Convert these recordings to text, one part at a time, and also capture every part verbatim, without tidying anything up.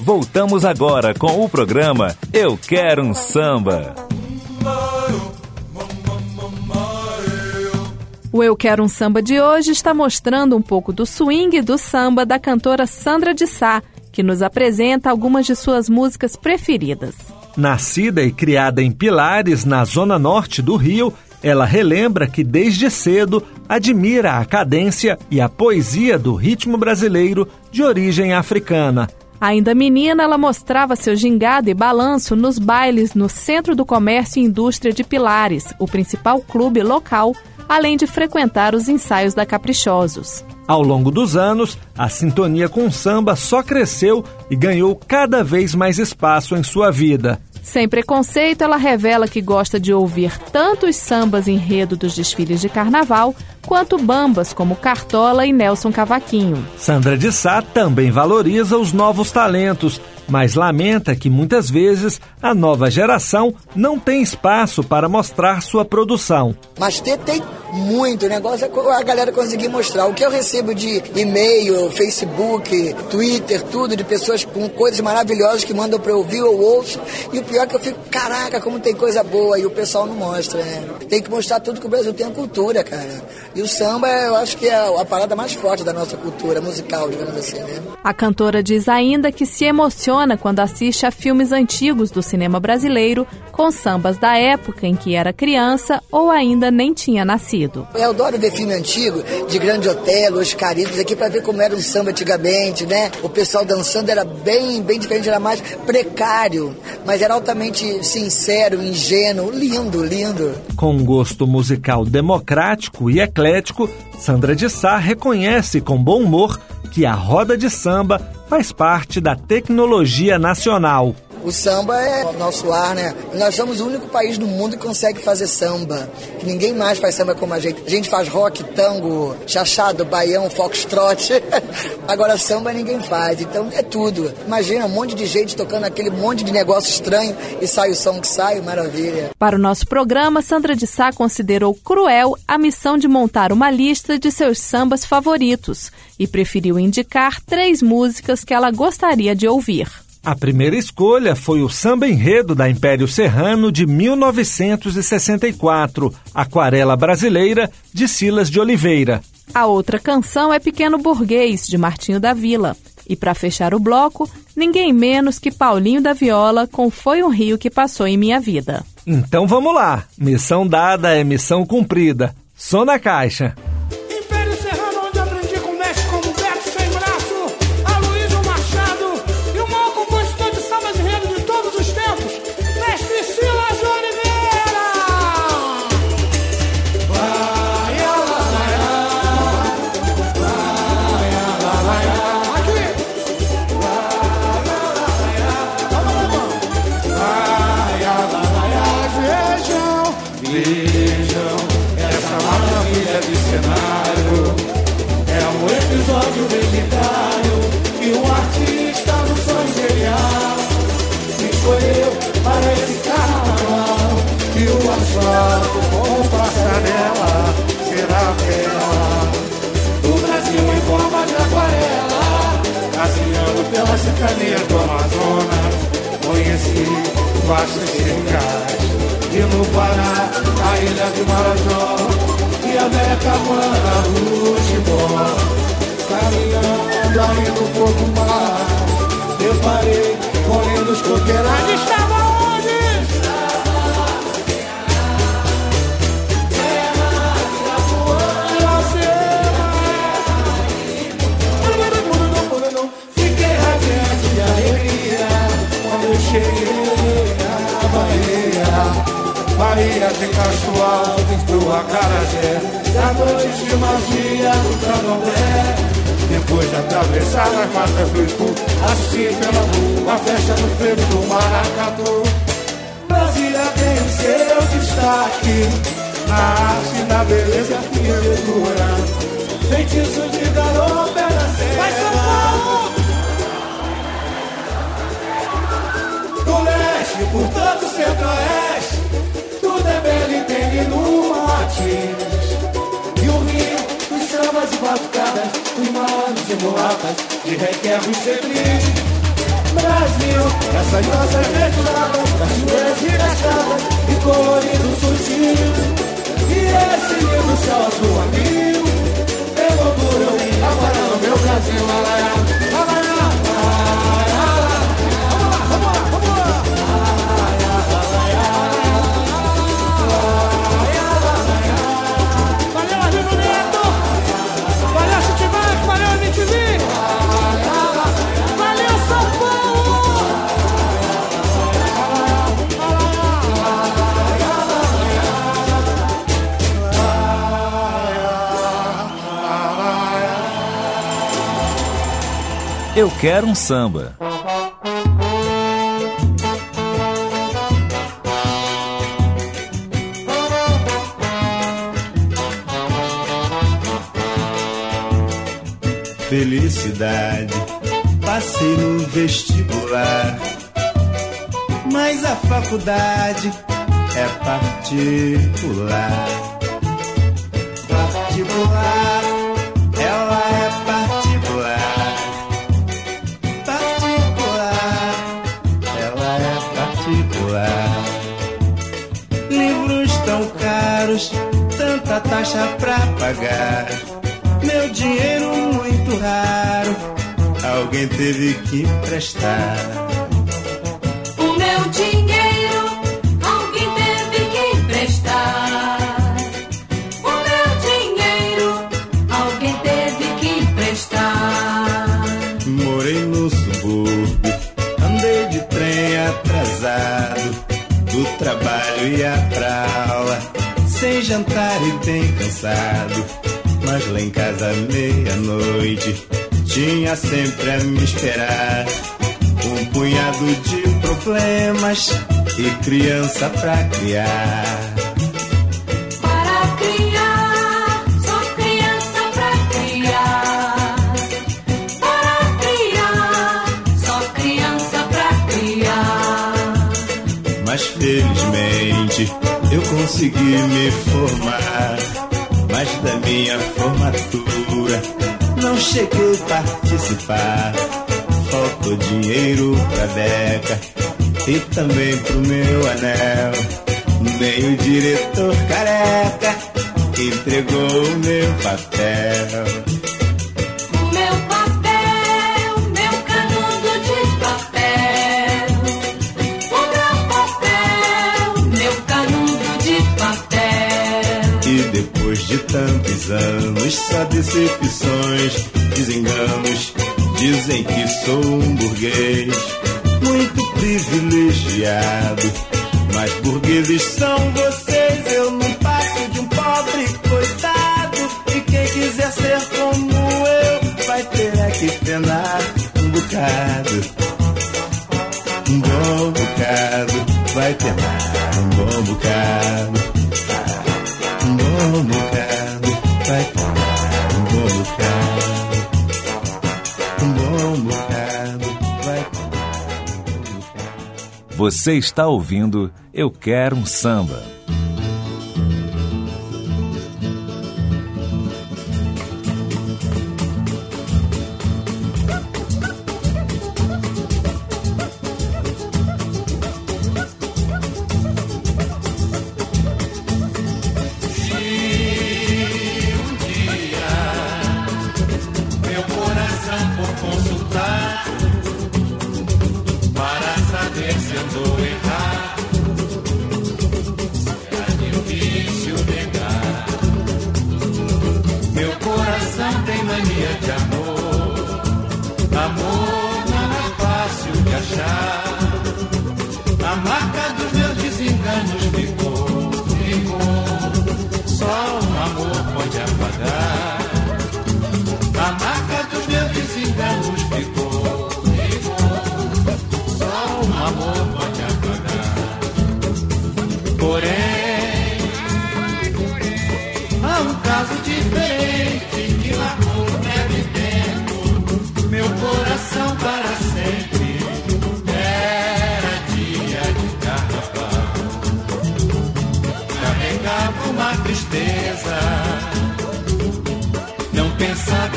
Voltamos agora com o programa Eu Quero um Samba. O Eu Quero um Samba de hoje está mostrando um pouco do swing e do samba da cantora Sandra de Sá, que nos apresenta algumas de suas músicas preferidas. Nascida e criada em Pilares, na zona norte do Rio, ela relembra que desde cedo admira a cadência e a poesia do ritmo brasileiro de origem africana. Ainda menina, ela mostrava seu gingado e balanço nos bailes no Centro do Comércio e Indústria de Pilares, o principal clube local, além de frequentar os ensaios da Caprichosos. Ao longo dos anos, a sintonia com o samba só cresceu e ganhou cada vez mais espaço em sua vida. Sem preconceito, ela revela que gosta de ouvir tanto os sambas enredo dos desfiles de carnaval, quanto bambas como Cartola e Nelson Cavaquinho. Sandra de Sá também valoriza os novos talentos, mas lamenta que muitas vezes a nova geração não tem espaço para mostrar sua produção. Mas ter tem muito, o negócio é a galera conseguir mostrar. O que eu recebo de e-mail, Facebook, Twitter, tudo, de pessoas com coisas maravilhosas que mandam para eu ouvir, eu ouço, e o pior é que eu fico, caraca, como tem coisa boa, e o pessoal não mostra, né? Tem que mostrar tudo que o Brasil tem a cultura, cara. E o samba, eu acho que é a parada mais forte da nossa cultura musical, digamos assim, né? A cantora diz ainda que se emociona quando assiste a filmes antigos do cinema brasileiro com sambas da época em que era criança ou ainda nem tinha nascido. Eu adoro ver filme antigo, de Grande Otelo, Oscaritos, aqui pra ver como era um samba antigamente, né? O pessoal dançando era bem, bem diferente, era mais precário, mas era altamente sincero, ingênuo, lindo, lindo. Com um gosto musical democrático e eclético, Sandra de Sá reconhece com bom humor que a roda de samba faz parte da tecnologia nacional. O samba é o nosso ar, né? Nós somos o único país do mundo que consegue fazer samba. Que ninguém mais faz samba como a gente. A gente faz rock, tango, chachado, baião, foxtrot. Agora samba ninguém faz. Então é tudo. Imagina um monte de gente tocando aquele monte de negócio estranho e sai o som que sai, maravilha. Para o nosso programa, Sandra de Sá considerou cruel a missão de montar uma lista de seus sambas favoritos e preferiu indicar três músicas que ela gostaria de ouvir. A primeira escolha foi o samba enredo da Império Serrano de mil novecentos e sessenta e quatro, Aquarela Brasileira, de Silas de Oliveira. A outra canção é Pequeno Burguês, de Martinho da Vila. E para fechar o bloco, ninguém menos que Paulinho da Viola com Foi um Rio que Passou em Minha Vida. Então vamos lá, missão dada é missão cumprida. Som na caixa. Com passarela, será bela do Brasil em forma de aquarela, passeando pelas cercanias do Amazonas, conheci vastas cercais e no Pará, a ilha de Marajó e a velha cabana do Chibó. Caminhando ainda um pouco mais, deparei com lindos coqueirais. Estava Bahia tem Castro Alto, do Acarajé, da noite de magia do Candomblé. Depois de atravessar as matas do Itu, assisti pela rua a festa do frevo do Maracatu. Brasília tem o seu destaque na arte, na beleza e arquitetura. Feitiço de garoto é na serra. Vai São Paulo! Do leste por todo o centro-oeste, tudo é belo e tem no Martins. E o Rio, os sambas e batucadas, os malandros e mulatas, de requebro e cedrinho. Nossas danças mescladas, cachoeiras e cascadas e colorido surgiu. E esse lindo céu azul amigo, eu orgulho agora no meu Brasil. Alaiá, alaiá, alaiá. Vamos lá, vamos lá, vamos lá. Alaiá, alaiá, alaiá. Valeu, amigo Neto. Valeu, Chutimac, valeu, M T V. Valeu, São Paulo. Eu Quero um Samba. Felicidade, passei no vestibular, mas a faculdade é particular. Particular, ela é particular. Particular, ela é particular. Livros tão caros, tanta taxa pra pagar. Meu dinheiro muito raro, alguém teve que emprestar. O meu dinheiro, alguém teve que emprestar. O meu dinheiro, alguém teve que emprestar. Morei no subúrbio, andei de trem atrasado, do trabalho ia pra aula, sem jantar e bem cansado. Mas lá em casa, meia-noite, tinha sempre a me esperar um punhado de problemas e criança pra criar. Para criar, só criança pra criar. Para criar, só criança pra criar. Mas felizmente eu consegui me formar. Mas da minha formatura não cheguei a participar. Faltou dinheiro pra beca e também pro meu anel. Nem o diretor careca entregou o meu papel. O meu papel, meu canudo de papel. O meu papel, meu canudo de papel. E depois de tantos anos, só decepções, desenganos, dizem que sou um burguês muito privilegiado. Mas burgueses são vocês, eu não passo de um pobre coitado. E quem quiser ser como eu, vai ter é que penar um bocado. Um bom bocado, vai penar um bom bocado. Um bom bocado, vai penar um bom bocado. Um bom bocado, vai penar um bom bocado. Você está ouvindo Eu Quero um Samba.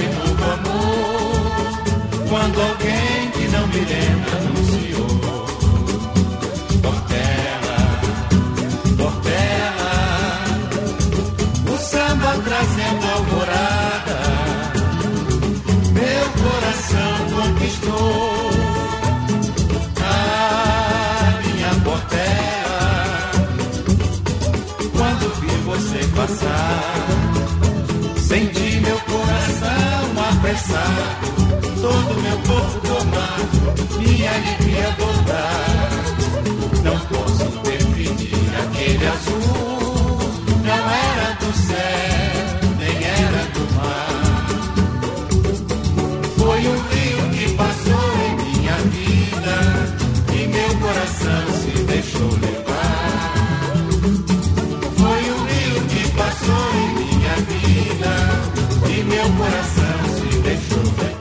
Quando alguém que não me lembra anunciou começar, todo meu corpo tomar, minha alegria voltar. Não posso definir aquele azul, não era do céu, nem era do mar. Foi um rio que passou em minha vida e meu coração se deixou levar. Foi um rio que passou em minha vida e meu coração se deixou levar.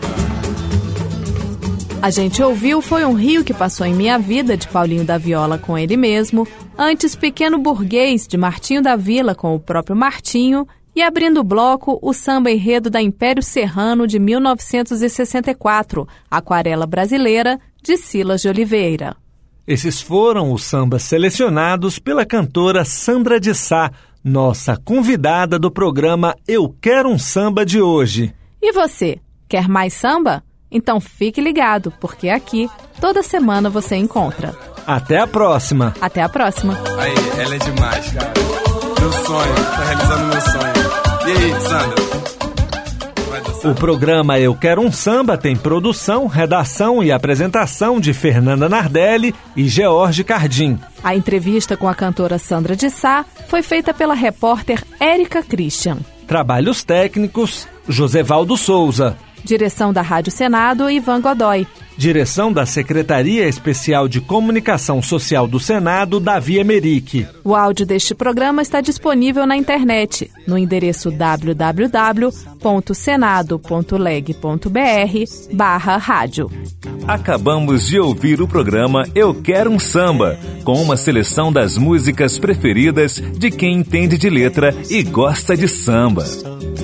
A gente ouviu Foi um Rio que Passou em Minha Vida, de Paulinho da Viola com ele mesmo, antes Pequeno Burguês, de Martinho da Vila com o próprio Martinho, e abrindo o bloco, o samba enredo da Império Serrano de mil novecentos e sessenta e quatro, Aquarela Brasileira, de Silas de Oliveira. Esses foram os sambas selecionados pela cantora Sandra de Sá, nossa convidada do programa Eu Quero um Samba de hoje. E você, quer mais samba? Então fique ligado, porque aqui, toda semana você encontra. Até a próxima! Até a próxima! Aí, ela é demais, cara. Meu sonho, tá realizando meu sonho. E aí, Sandra? O programa Eu Quero um Samba tem produção, redação e apresentação de Fernanda Nardelli e George Cardim. A entrevista com a cantora Sandra de Sá foi feita pela repórter Érica Christian. Trabalhos técnicos, Josevaldo Souza. Direção da Rádio Senado, Ivan Godoy. Direção da Secretaria Especial de Comunicação Social do Senado, Davi Emerick. O áudio deste programa está disponível na internet, no endereço w w w ponto senado ponto leg ponto b r barra rádio. Acabamos de ouvir o programa Eu Quero um Samba, com uma seleção das músicas preferidas de quem entende de letra e gosta de samba.